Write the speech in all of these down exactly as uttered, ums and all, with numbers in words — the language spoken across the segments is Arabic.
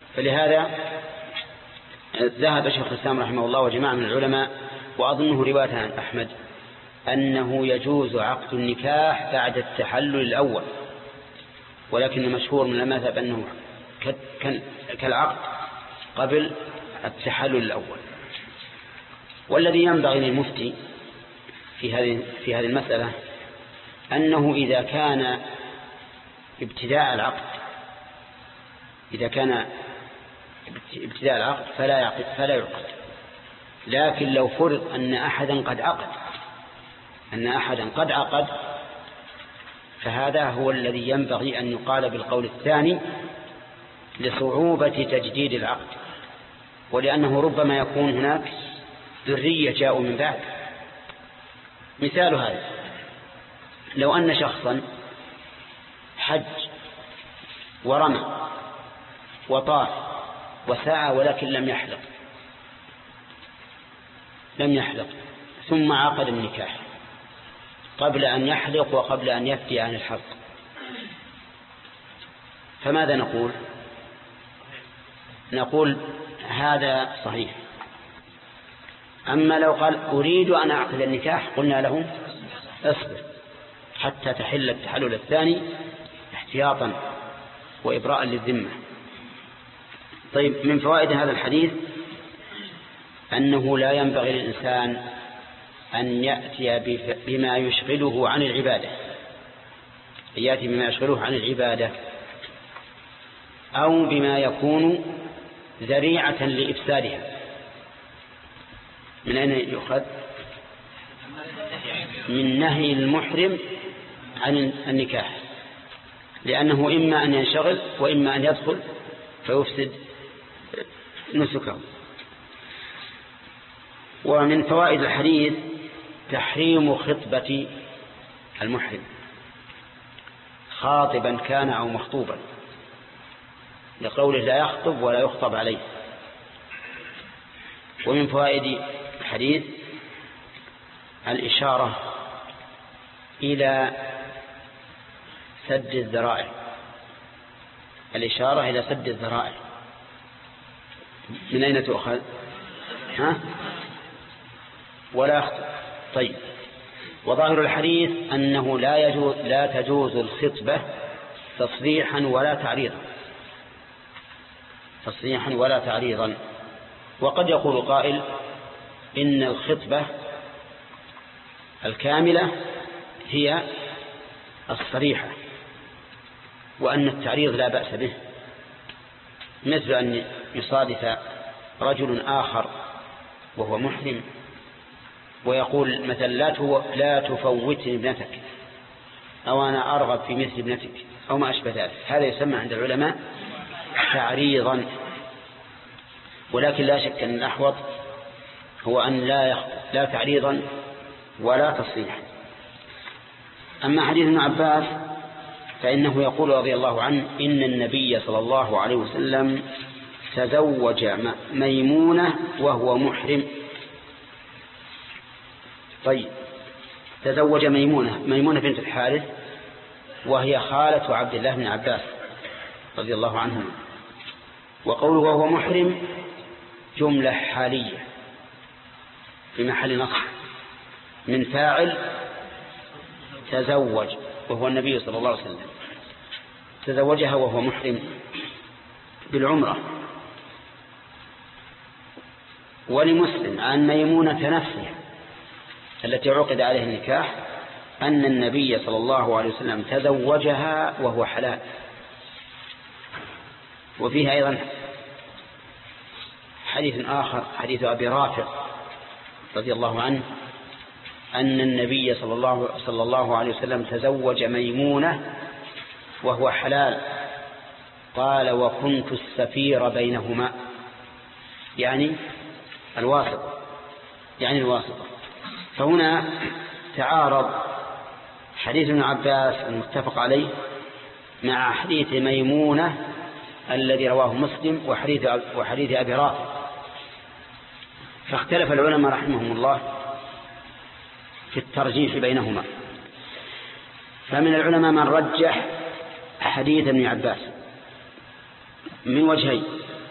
فلهذا ذهب شيخ الإسلام رحمه الله وجماعة من العلماء، وأظنه رواية عن أحمد، أنه يجوز عقد النكاح بعد التحلل الأول، ولكن المشهور من المذهب أنه كالعقد قبل التحلل الأول. والذي ينبغي للمفتي في هذه في هذه المسألة أنه إذا كان ابتداء العقد إذا كان ابتداء العقد فلا يعقد فلا يعقد، لكن لو فرض أن أحدا قد عقد أن أحدا قد عقد فهذا هو الذي ينبغي أن يقال بالقول الثاني لصعوبة تجديد العقد، ولأنه ربما يكون هناك ذرية جاءوا من بعد. مثال هذا لو أن شخصا حج ورمى وطاف وسعى ولكن لم يحلق لم يحلق ثم عقد النكاح قبل أن يحلق وقبل أن يفتي عن الحلق، فماذا نقول؟ نقول هذا صحيح. أما لو قال أريد أن أعقد النكاح قلنا له اصبر حتى تحل التحلل الثاني احتياطا وإبراء للذمة. طيب، من فوائد هذا الحديث أنه لا ينبغي للإنسان أن يأتي بما يشغله عن العبادة أن يأتي بما يشغله عن العبادة أو بما يكون ذريعة لإفسادها. من أين يؤخذ؟ من نهي المحرم عن النكاح، لأنه إما أن ينشغل وإما أن يدخل فيفسد نسكه. ومن فوائد الحديث تحريم خطبة المحرم خاطبا كان أو مخطوبا، لقوله لا يخطب ولا يخطب عليه. ومن فوائد الحديث الإشارة إلى سد الذرائع الإشارة إلى سد الذرائع. من أين تؤخذ؟ ها؟ ولا يخطب. طيب، وظاهر الحديث أنه لا يجوز لا تجوز الخطبة تصريحا ولا تعريضا تصريحا ولا تعريضا. وقد يقول قائل إن الخطبة الكاملة هي الصريحة وأن التعريض لا بأس به، مثل أن يصادف رجل آخر وهو محرم ويقول مثلا لا لا تفوتني ابنتك أو أنا أرغب في مثل ابنتك أو ما أشبه ذلك، هذا يسمى عند العلماء تعريضا. ولكن لا شك أن الأحوط هو أن لا لا تعريضا ولا تصريحا. أما حديث ابن عباس فإنه يقول رضي الله عنه إن النبي صلى الله عليه وسلم تزوج ميمونة وهو محرم. طيب، تزوج ميمونة ميمونة بنت الحارث وهي خالة عبد الله بن عباس رضي الله عنهما. وقوله وهو محرم جملة حالية في محل نصب من فاعل تزوج وهو النبي صلى الله عليه وسلم، تزوجها وهو محرم بالعمرة. ولمسلم عن ميمونة نفسها التي عقد عليه النكاح أن النبي صلى الله عليه وسلم تزوجها وهو حلال. وفيها أيضا حديث آخر حديث أبي رافع رضي الله عنه أن النبي صلى الله, صلى الله عليه وسلم تزوج ميمونة وهو حلال، قال وكنت السفير بينهما، يعني الواسط يعني الواسطة. فهنا تعارض حديث ابن عباس المتفق عليه مع حديث ميمونة الذي رواه مسلم وحديث, وحديث أبي رافع، فاختلف العلماء رحمهم الله في الترجيح بينهما. فمن العلماء من رجح حديث ابن عباس من وجهين: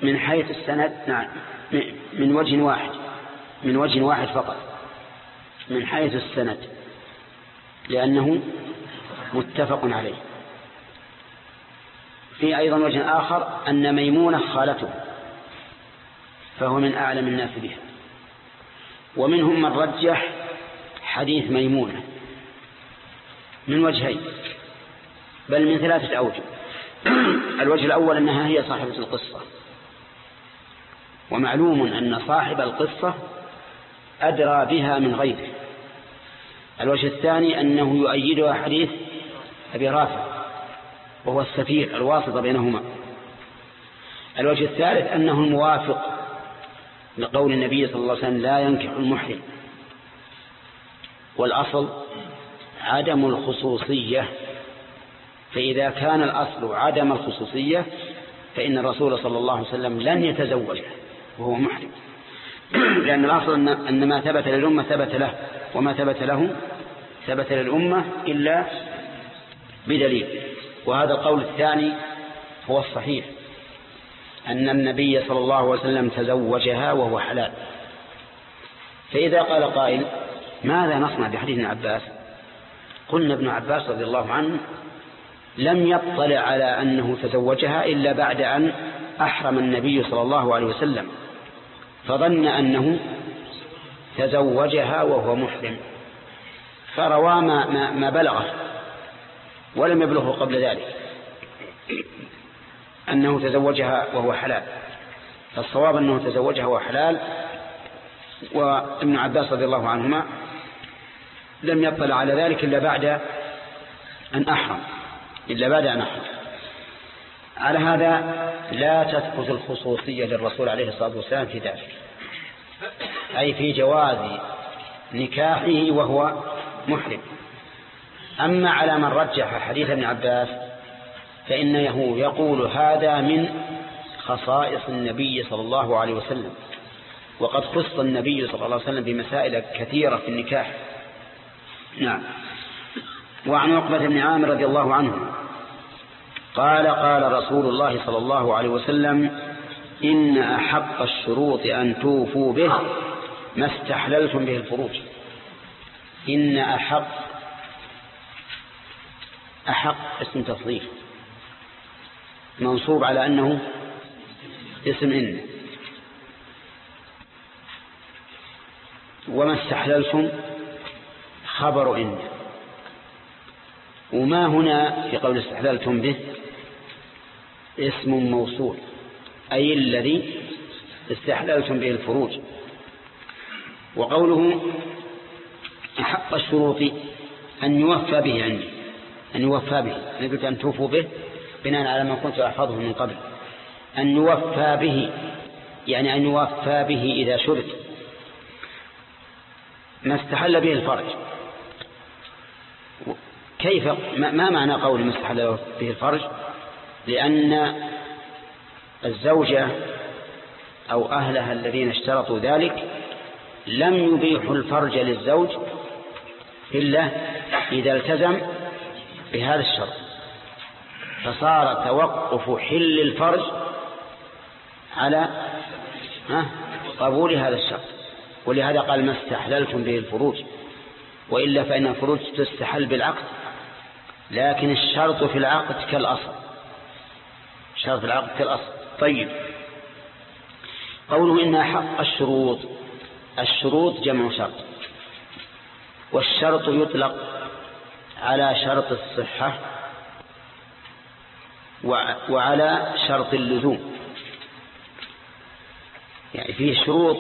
من حيث السند نعم من وجه واحد من وجه واحد فقط من حيث السند لأنه متفق عليه. في أيضا وجه آخر أن ميمونة خالته فهو من أعلم الناس بها. ومنهم من رجح حديث ميمونة من وجهين بل من ثلاثة أوجه. الوجه الأول أنها هي صاحبة القصة، ومعلوم أن صاحب القصة أدرى بها من غيره. الوجه الثاني أنه يؤيدها حديث أبي رافع وهو السفير الواسطة بينهما. الوجه الثالث أنه الموافق لقول النبي صلى الله عليه وسلم لا ينكح المحرم. والأصل عدم الخصوصية، فإذا كان الأصل عدم الخصوصية فإن الرسول صلى الله عليه وسلم لن يتزوجه وهو محرم، لأن الأصل أن ما ثبت للأمة ثبت له، وما ثبت له ثبت للأمة إلا بدليل. وهذا القول الثاني هو الصحيح، أن النبي صلى الله عليه وسلم تزوجها وهو حلال. فإذا قال قائل ماذا نصنع بحديث ابن عباس؟ قلنا ابن عباس رضي الله عنه لم يطلع على أنه تزوجها إلا بعد أن أحرم النبي صلى الله عليه وسلم، فظن أنه تزوجها وهو محرم فروى ما, ما, ما بلغه ولم يبلغه قبل ذلك أنه تزوجها وهو حلال. فالصواب أنه تزوجها وهو حلال. وابن عباس رضي الله عنهما لم يطلع على ذلك إلا بعد أن أحرم إلا بعد أن أحرم. على هذا لا تثبت الخصوصية للرسول عليه الصلاة والسلام في ذلك، أي في جواز نكاحه وهو محرم. أما على من رجح حديث ابن عباس فإنه يقول هذا من خصائص النبي صلى الله عليه وسلم، وقد خص النبي صلى الله عليه وسلم بمسائل كثيرة في النكاح. نعم. وعن عقبة بن عامر رضي الله عنه قال قال رسول الله صلى الله عليه وسلم إن أحق الشروط أن توفوا به ما استحللتم به الفروج. إن أحق أحق اسم تصريف منصوب على أنه اسم إن، وما استحللتم خبر إن. وما هنا في قول استحللتم به اسم موصول، أي الذي استحللتم به الفروج. وقوله أحق الشروط أن يوفى به عندي أن يوفى به، أنا قلت أن توفوا به بناء على ما كنت أحفظه من قبل. أن يوفى به يعني أن يوفى به إذا شرط ما استحل به الفرج. كيف ما معنى قول ما استحل به الفرج؟ لأن الزوجة أو أهلها الذين اشترطوا ذلك لم يبيحوا الفرج للزوج إلا إذا التزم بهذا الشرط، فصار توقف حل الفرج على قبول هذا الشرط. ولهذا قال ما استحللتم به الفروج، وإلا فإن الفروج تستحل بالعقد، لكن الشرط في العقد كالأصل، الشرط في العقد كالأصل. طيب، قوله إن حق الشروط، الشروط جمع شرط، والشرط يطلق على شرط الصحة وعلى شرط اللزوم. يعني فيه شروط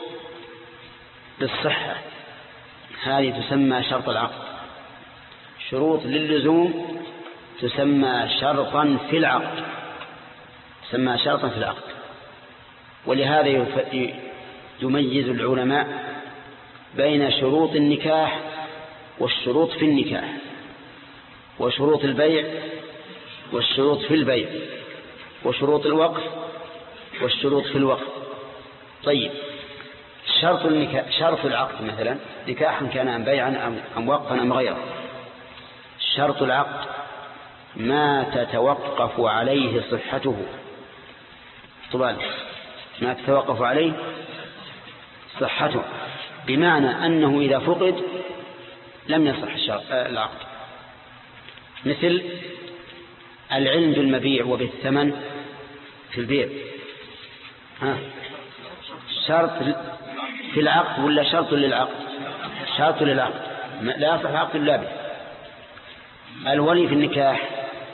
للصحة هذه تسمى شرط العقد، شروط للزوم تسمى شرطا في العقد تسمى شرطا في العقد. ولهذا يميز العلماء بين شروط النكاح والشروط في النكاح، وشروط البيع والشروط في البيع، وشروط الوقف والشروط في الوقف. طيب، شرط النكاح شرط العقد مثلا نكاحا كان أم بيعا أم وقفا أم غيره، شرط العقد ما تتوقف عليه صحته طبال ما تتوقف عليه صحته، بمعنى أنه إذا فقد لم يصح العقد. مثل العلم بالمبيع وبالثمن في البيع، ها شرط في العقد ولا شرط للعقد؟ شرط للعقد، لا يصح العقد إلا به. الولي في النكاح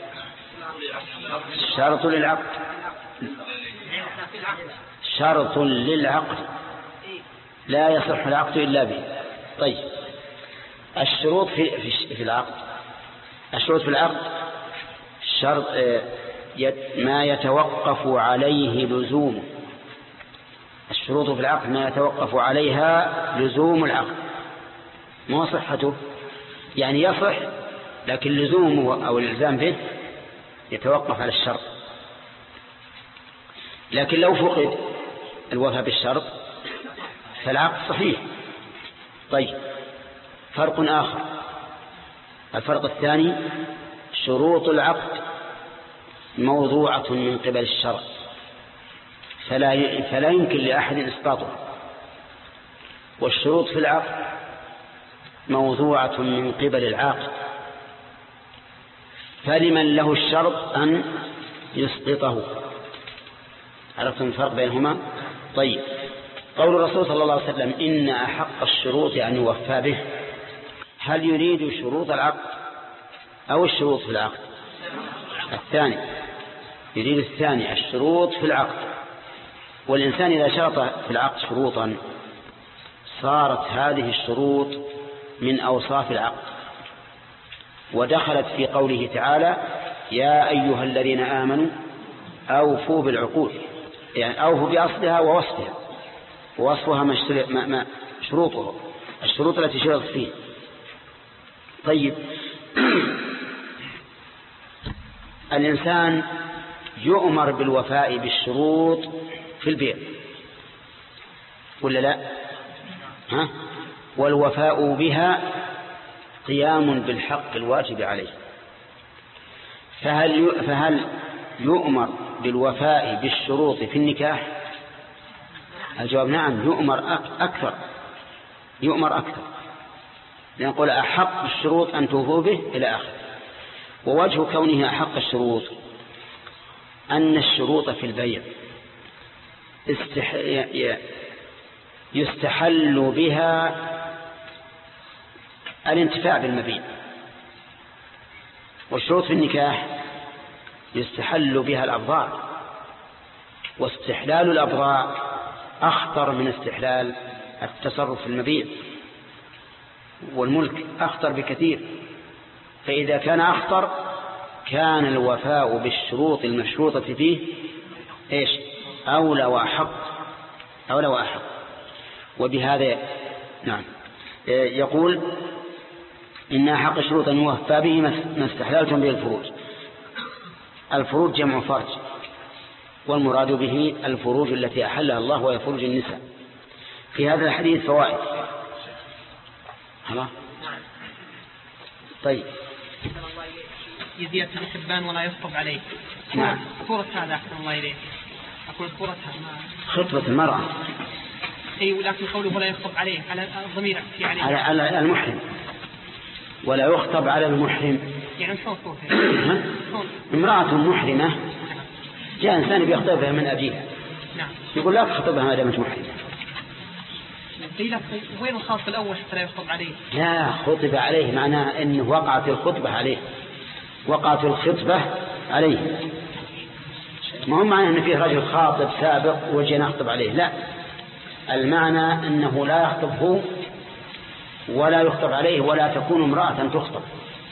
شرط للعقد، شرط للعقد لا يصح العقد إلا به. طيب الشروط في في العقد، الشروط في العقد شرط ما يتوقف عليه لزوم، الشروط في العقد ما يتوقف عليها لزوم العقد، ما صحته، يعني يصح لكن لزومه أو الإلزام به يتوقف على الشرط. لكن لو فقد الوفاء بالشرط فالعقد صحيح. طيب فرق آخر، الفرق الثاني شروط العقد موضوعة من قبل الشرع، فلا فلا يمكن لأحد إسقاطها، والشروط في العقد موضوعة من قبل العاقد، فلمن له الشرط أن يسقطه. عرفتم الفرق بينهما؟ طيب قول الرسول صلى الله عليه وسلم إن أحق الشروط أن يوفى به، هل يريد شروط العقد أو الشروط في العقد؟ الثاني، يريد الثاني، الشروط في العقد. والإنسان إذا شرط في العقد شروطا صارت هذه الشروط من أوصاف العقد، ودخلت في قوله تعالى يا أيها الذين آمنوا أوفوا بالعقود، يعني أوفوا بأصلها ووصفها، ووصفها ما ما شروطها، الشروط التي شرطت فيه. طيب الإنسان يؤمر بالوفاء بالشروط في البيع ولا لا؟ ها؟ والوفاء بها قيام بالحق الواجب عليه، فهل فهل يؤمر بالوفاء بالشروط في النكاح؟ الجواب نعم، يؤمر أكثر، يؤمر أكثر، لنقول أحق الشروط أن توفوا به إلى آخر. ووجه كونها أحق الشروط أن الشروط في البيع استح... يستحل بها الانتفاع بالمبيع، والشروط في النكاح يستحل بها الأبضاع، واستحلال الأبضاع أخطر من استحلال التصرف في المبيع، والملك أخطر بكثير. فإذا كان أخطر كان الوفاء بالشروط المشروطة فيه إيش؟ أولى وأحق، أولى وأحق. وبهذا نعم يقول إن أحق الشروط أن يوفى به ما استحللتم به الفروج. الفروج جمع فرج، والمراد به الفروج التي أحلها الله وهي فروج النساء. في هذا الحديث فوائد. خلاص طيب يزيد في الحبان ولا يخطب عليه. نعم. صورة هذا أحسن الله إليه، أقول صورتها خطبة المرأة. أي ولكن قوله ولا يخطب عليه على الضمير في عليه على, على المحرم، ولا يخطب على المحرم. يعني شو صورته؟ امرأة محرمة جاء إنسان بيخطبها من أبيها، نعم، يقول لا تخطبها ما دامت محرمة. قيل وين الخاص الأول حتى لا يخطب عليه؟ لا، خطب عليه معناه أنه وقعت الخطبة عليه، وقعت الخطبة عليه، ما هو معنى أن فيه رجل خاطب سابق وجينا نخطب عليه، لا، المعنى أنه لا يخطب هو ولا يخطب عليه، ولا تكون امرأة تخطب.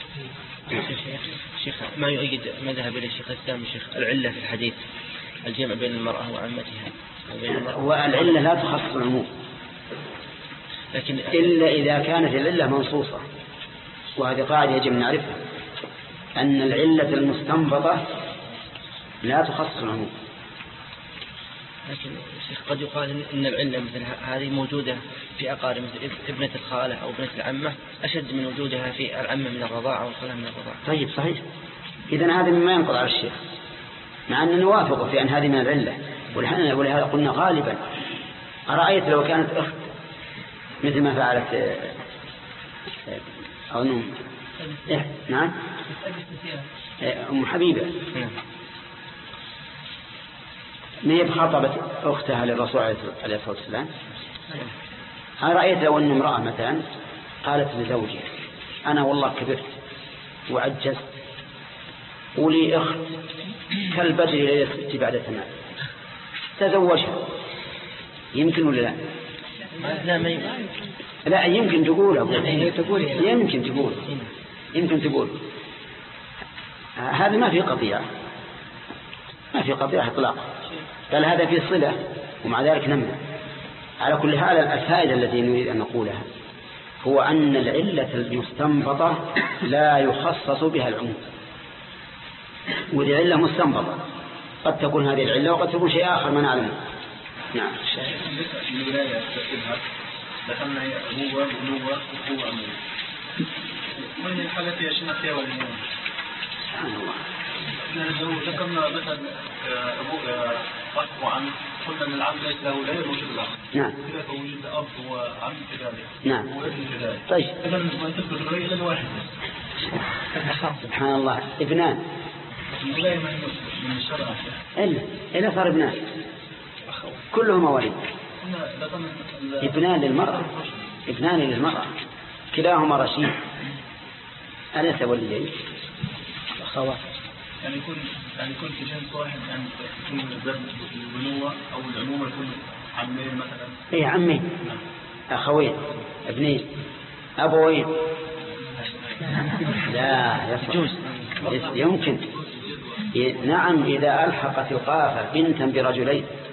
شيخ ما يؤيد مذهب الشيخ الإسلام الشيخ العلة في الحديث الجمع بين المرأة وعمتها، والعلة لا تخصص العموم، لكن إلا إذا كانت العلة منصوصة، وهذه قاعدة يجب نعرفها، أن العلة المستنبطة لا تخصص العموم. لكن شيخ قد يقال إن العلة مثل هذه موجودة في أقارب مثل ابنة الخالة أو ابنة العمة أشد من وجودها في العمة من الرضاعة والخالة من الرضاعة. طيب صحيح، إذن هذا مما ينقض على الشيخ، مع أننا نوافق في أن هذه من العلة، ولهذا قلنا غالبا أرأيت لو كانت أخت مثل ما فعلت أو نوم إيه؟ نعم أم حبيبة ما هي بخاطبة أختها للرسول عليه الصلاة والسلام. أنا رأيت لو أن امرأة مثلا قالت لزوجي أنا والله كبرت وعجزت ولي أخت كالبدر ليلة ست بعد تمام تزوجها، يمكن ولا لا؟ لا ما يمكن. لا يمكن تقول يمكن تقول يمكن تقول هذا ما في قضية ما في قضية إطلاقا، قال هذا في صلة ومع ذلك نمنع. على كل حال الفائدة التي نريد أن نقولها هو أن العلة المستنبطة لا يخصص بها العموم، وذي علة مستنبطة قد تكون هذه العلة وقد تكون شيء آخر ما نعلمه. نعم. الولاية دخلنا هي أبوة ونوة وقوة أموة من الحالة في عشرين فيها والإمام سبحان الله. لو ذكرنا مثلا أبوه أخ وعم قلنا أن العم ليس له ولاية موجود الأخ. نعم. كذلك وجود أب وعم كذلك. نعم. وابن كذلك. طيب. إذا ما تثبت الولاية إلا الواحد. سبحان الله. ابنان. الولاية من الشرع. إلا إلا صار ابنان. كلهم مواليد. ابنان للمرأة ابنان للمرأة كلاهما رشيد أليس وليين أخوات. يعني يكون يعني يكون في جنس واحد يعني يكون البنوة أو العمومة يكون عمين مثلا. إيه عمين أخوين ابنين أبوين. لا يجوز يمكن. نعم إذا ألحقت القافة بنتا برجلين